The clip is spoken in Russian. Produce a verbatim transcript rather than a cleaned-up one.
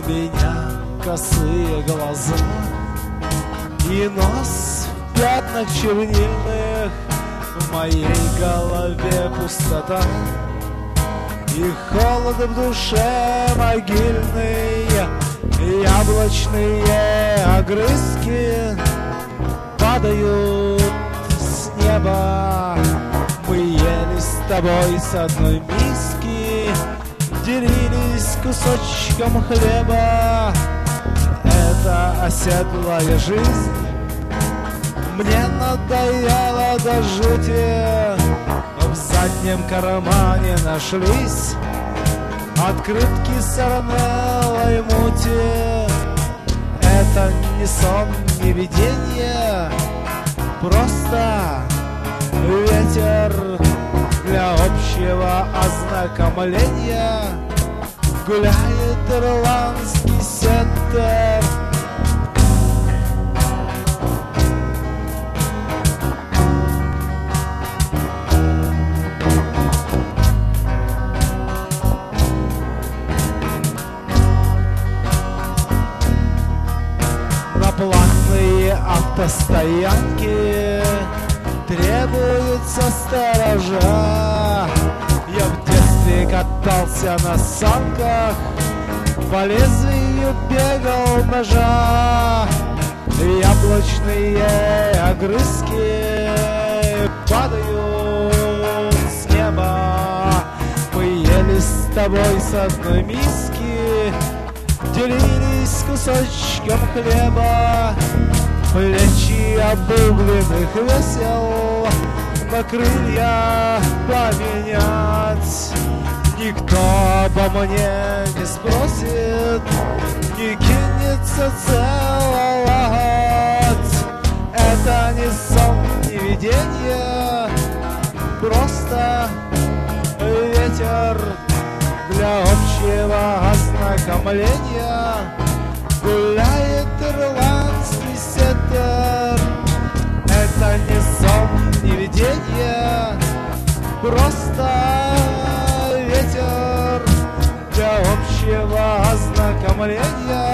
меня косые глаза и нос в пятнах чернильных. В моей голове пустота и холод в душе могильный. Яблочные огрызки падают с неба. Мы ели с тобой с одной миски, делились кусочком хлеба. Это оседлая жизнь мне надоело до жути. В заднем кармане нашлись открытки с оранелой мути. Это не сон, не видение, просто ветер для общего ознакомления. Гуляет ирландский сеттер. Платные автостоянки требуются сторожа. Я в детстве катался на санках, по лезвию бегал ножа. Яблочные огрызки падают с неба. Мы ели с тобой с одной миски, делились кусочком хлеба. Плечи обугленных весел на крылья поменять. Никто обо мне не спросит, не кинется целовать. Это не сон, не видение, просто ветер для общего ознакомления. Гуляет ирландский сеттер. Это не сон, не видение, просто ветер для общего ознакомления.